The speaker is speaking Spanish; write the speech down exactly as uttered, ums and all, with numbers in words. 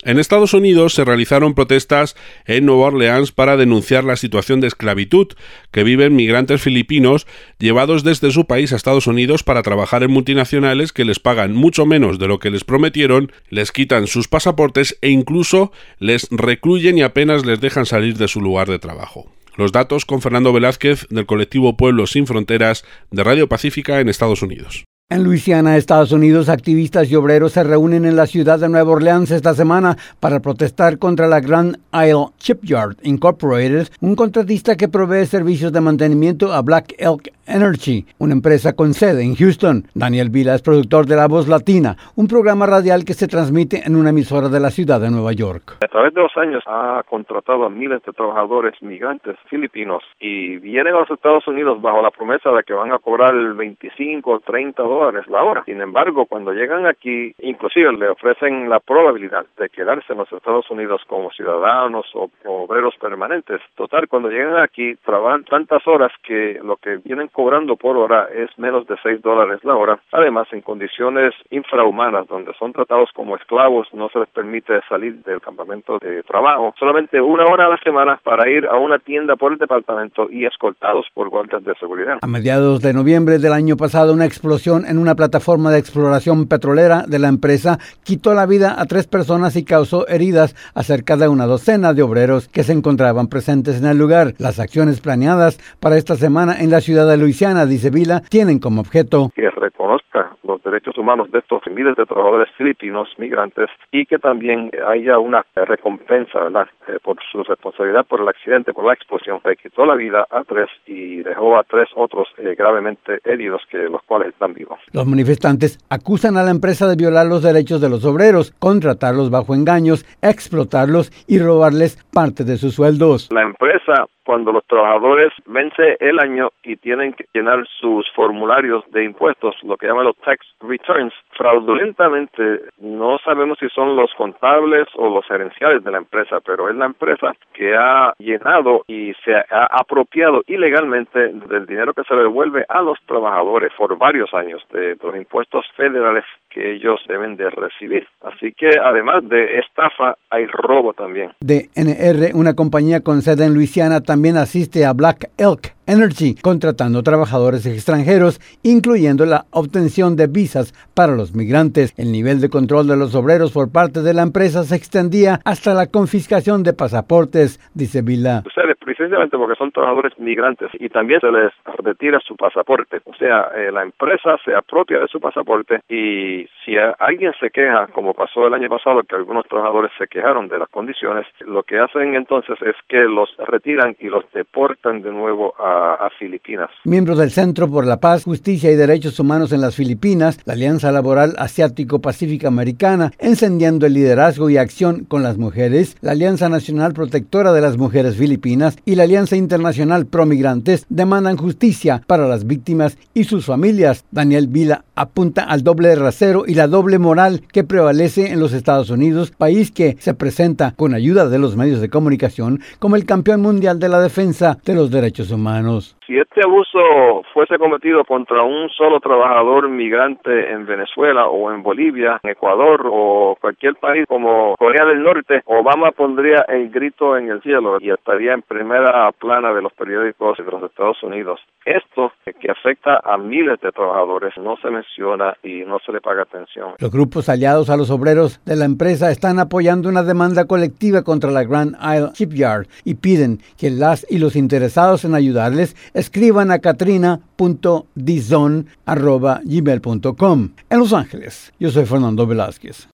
En Estados Unidos se realizaron protestas en Nueva Orleans para denunciar la situación de esclavitud que viven migrantes filipinos llevados desde su país a Estados Unidos para trabajar en multinacionales que les pagan mucho menos de lo que les prometieron, les quitan sus pasaportes e incluso les recluyen y apenas les dejan salir de su lugar de trabajo. Los datos con Fernando Velázquez del colectivo Pueblos Sin Fronteras de Radio Pacífica en Estados Unidos. En Luisiana, Estados Unidos, activistas y obreros se reúnen en la ciudad de Nueva Orleans esta semana para protestar contra la Grand Isle Shipyard Incorporated, un contratista que provee servicios de mantenimiento a Black Elk Energy, una empresa con sede en Houston. Daniel Vila es productor de La Voz Latina, un programa radial que se transmite en una emisora de la ciudad de Nueva York. A través de los años ha contratado a miles de trabajadores migrantes filipinos y vienen a los Estados Unidos bajo la promesa de que van a cobrar el veinticinco o treinta dólares la hora. Sin embargo, cuando llegan aquí, inclusive le ofrecen la probabilidad de quedarse en los Estados Unidos como ciudadanos o obreros permanentes. Total, cuando llegan aquí, trabajan tantas horas que lo que vienen cobrando por hora es menos de seis dólares la hora. Además, en condiciones infrahumanas, donde son tratados como esclavos, no se les permite salir del campamento de trabajo. Solamente una hora a la semana para ir a una tienda por el departamento y escoltados por guardias de seguridad. A mediados de noviembre del año pasado, una explosión en una plataforma de exploración petrolera de la empresa quitó la vida a tres personas y causó heridas a cerca de una docena de obreros que se encontraban presentes en el lugar. Las acciones planeadas para esta semana en la ciudad de Luisiana, dice Vila, tienen como objeto que reconozca los derechos humanos de estos miles de trabajadores filipinos migrantes y que también haya una recompensa, ¿verdad?, eh, por su responsabilidad por el accidente, por la explosión que quitó la vida a tres y dejó a tres otros eh, gravemente heridos, que los cuales están vivos. Los manifestantes acusan a la empresa de violar los derechos de los obreros, contratarlos bajo engaños, explotarlos y robarles parte de sus sueldos. La empresa, cuando los trabajadores vence el año y tienen que llenar sus formularios de impuestos, lo que llaman los tax returns, fraudulentamente, no sabemos si son los contables o los gerenciales de la empresa, pero es la empresa que ha llenado y se ha apropiado ilegalmente del dinero que se le devuelve a los trabajadores por varios años de los impuestos federales que ellos deben de recibir. Así que además de estafa, hay robo también. D N R, una compañía con sede en Luisiana, también asiste a Black Elk Energy, contratando trabajadores extranjeros, incluyendo la obtención de visas para los migrantes. El nivel de control de los obreros por parte de la empresa se extendía hasta la confiscación de pasaportes, dice Vila. Ustedes, precisamente porque son trabajadores migrantes y también se les retira su pasaporte. O sea, eh, la empresa se apropia de su pasaporte y si a, alguien se queja, como pasó el año pasado, que algunos trabajadores se quejaron de las condiciones, lo que hacen entonces es que los retiran y los deportan de nuevo a a Filipinas. Miembros del Centro por la Paz, Justicia y Derechos Humanos en las Filipinas, la Alianza Laboral Asiático-Pacífica Americana, Encendiendo el Liderazgo y Acción con las Mujeres, la Alianza Nacional Protectora de las Mujeres Filipinas y la Alianza Internacional Pro Migrantes demandan justicia para las víctimas y sus familias. Daniel Vila apunta al doble rasero y la doble moral que prevalece en los Estados Unidos, país que se presenta con ayuda de los medios de comunicación como el campeón mundial de la defensa de los derechos humanos. Si este abuso fuese cometido contra un solo trabajador migrante en Venezuela o en Bolivia, en Ecuador o cualquier país como Corea del Norte, Obama pondría el grito en el cielo y estaría en primera plana de los periódicos de los Estados Unidos. Esto, que afecta a miles de trabajadores, no se menciona y no se le paga atención. Los grupos aliados a los obreros de la empresa están apoyando una demanda colectiva contra la Grand Isle Shipyard y piden que las y los interesados en ayudarles escriban a katrina punto dizon arroba gmail punto com. En Los Ángeles, yo soy Fernando Velázquez.